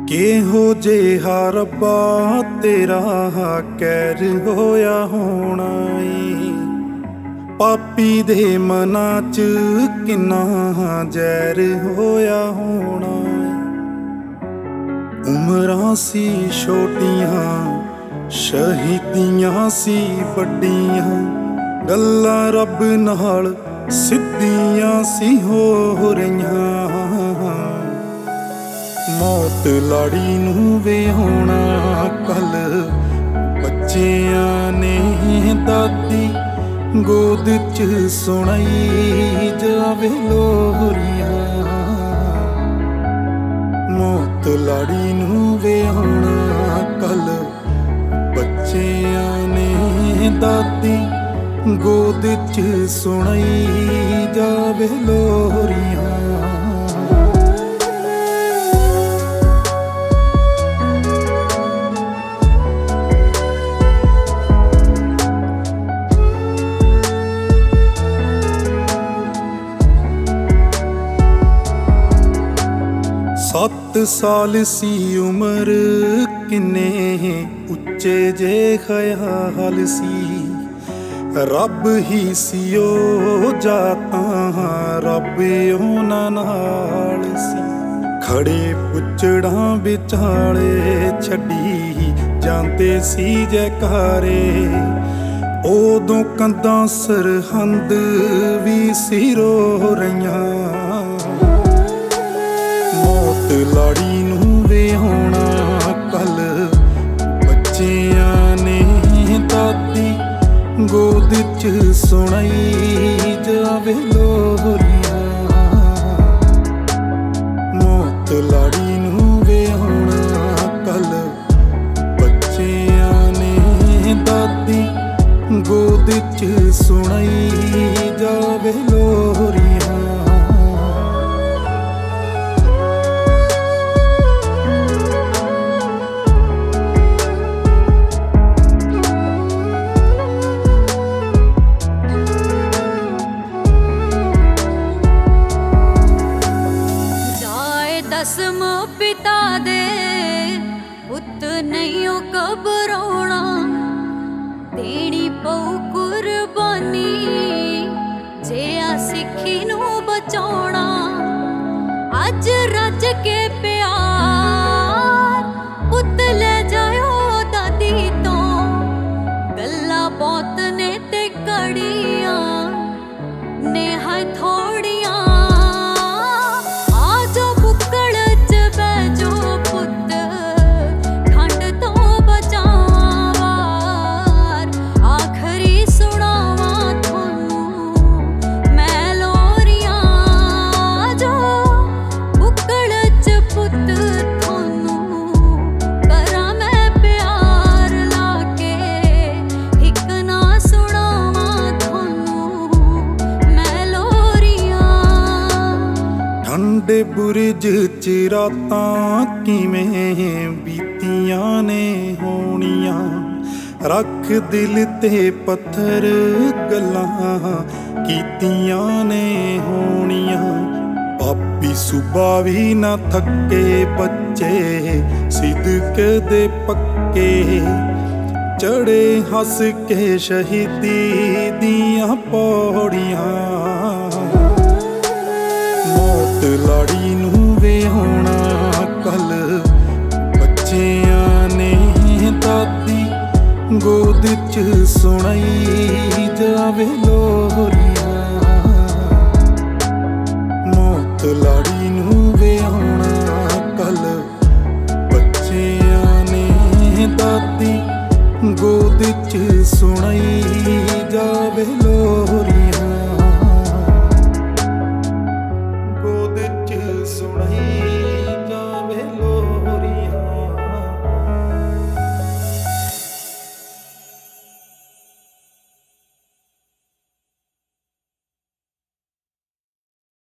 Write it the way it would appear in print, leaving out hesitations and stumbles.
ਕਿਹੋ ਜਿਹਾ ਰੱਬਾ ਤੇਰਾ ਕਹਿਰ ਹੋਇਆ ਹੋਣਾ ਈ। ਪਾਪੀ ਦੇ ਮਨਾਂ 'ਚ ਕਿੰਨਾ ਜ਼ਹਿਰ ਹੋਇਆ ਹੋਣਾ ਈ। ਉਮਰਾਂ ਸੀ ਛੋਟੀਆਂ, ਸ਼ਹੀਦੀਆਂ ਸੀ ਵੱਡੀਆਂ, ਗੱਲਾਂ ਰੱਬ ਨਾਲ ਸਿੱਧੀਆਂ ਸੀ ਹੋ ਰਹੀਆਂ। ਮੌਤ ਲਾੜੀ ਨੂੰ ਵਿਆਹੁਣਾ ਕੱਲ ਬੱਚਿਆਂ ਨੇ ਦਾਦੀ ਗੋਦ 'ਚ ਸੁਣਾਈ ਜਾਵੇ ਲੋਰੀਆਂ। ਮੌਤ ਲਾੜੀ ਨੂੰ ਵਿਆਹੁਣਾ ਕੱਲ ਬੱਚਿਆਂ ਨੇ ਦਾਦੀ ਗੋਦ 'ਚ ਸੁਣਾਈ ਜਾਵੇ ਲੋਰੀਆਂ। ਸੱਤ ਸਾਲ ਸੀ ਉਮਰ, ਕਿੰਨੇ ਉੱਚੇ ਜੇ ਖਿਆਲ ਸੀ। ਰੱਬ ਹੀ ਸੀ ਉਹ ਜਾਤਾਂ, ਰੱਬ ਉਹਨਾਂ ਨਾਲ ਸੀ। ਖੜੇ ਪੁੱਛੜਾਂ ਵਿਚਾਲੇ ਛੱਡੀ ਜਾਂਦੇ ਸੀ ਜੈਕਾਰੇ। ਉਦੋਂ ਕੰਧਾਂ ਸਰਹੰਦ ਵੀ ਸੀ ਰੋ ਰਹੀਆਂ। ਮੌਤ ਲਾੜੀ ਨੂੰ ਵਿਆਹੁਣਾ ਕੱਲ ਬੱਚਿਆਂ ਨੇ ਦਾਦੀ ਗੋਦ 'ਚ ਸੁਣਾਈ ਜਾਵੇ ਲੋਰੀਆਂ। ਮੌਤ ਲਾੜੀ ਨੂੰ ਵਿਆਹੁਣਾ ਕੱਲ ਬੱਚਿਆਂ ਨੇ ਦਾਦੀ ਗੋਦ 'ਚ ਸੁਣਾਈ ਜਾਵੇ ਲੋਰੀਆਂ। ਦਸਮ ਪਿਤਾ ਦੇ ਪੁੱਤ ਨਹੀਂ ਉਹ ਘਬਰਾਉਣਾ, ਦੇਣੀ ਪਊ ਕੁਰਬਾਨੀ ਜੇ ਆ ਸਿੱਖੀ ਨੂੰ ਬਚਾਉਣਾ। ਅੱਜ ਰੱਜ ਕੇ ਪਿਆਰ ਪੁੱਤ ਲੈ ਜਾਇਓ ਦਾਦੀ ਤੋਂ, ਗੱਲਾਂ ਬਹੁਤ ਨੇ ਤੇ ਕੜੀਆਂ ਨੇ ਹੈ ਥੋੜੀਆਂ। ਠੰਡੇ ਬੁਰਜ 'ਚ ਰਾਤਾਂ ਕਿਵੇਂ ਬੀਤੀਆਂ ਨੇ ਹੋਣੀਆਂ। ਰੱਖ ਦਿਲ ਤੇ ਪੱਥਰ ਗੱਲਾਂ ਕੀਤੀਆਂ ਨੇ ਹੋਣੀਆਂ। ਪਾਪੀ ਸੂਬਾ ਵੀ ਨਾ ਥੱਕੇ, ਬੱਚੇ ਸਿਦਕ ਦੇ ਪੱਕੇ ਚੜੇ ਹੱਸ ਕੇ ਸ਼ਹੀਦੀ ਦੀਆਂ ਪੌੜੀਆਂ। ਮੌਤ ਲਾੜੀ ਨੂੰ ਵਿਆਹੁਣਾ ਕੱਲ ਬੱਚਿਆਂ ਨੇ ਦਾਦੀ ਗੋਦ 'ਚ ਸੁਣਾਈ ਜਾਵੇ ਲੋਰੀਆਂ। ਮੌਤ ਲਾੜੀ ਨੂੰ ਵਿਆਹੁਣਾ ਕੱਲ ਬੱਚਿਆਂ ਨੇ ਦਾਦੀ ਗੋਦ 'ਚ ਸੁਣਾਈ ਜਾਵੇ ਲੋਰੀਆਂ। ਸੁਣਾਈ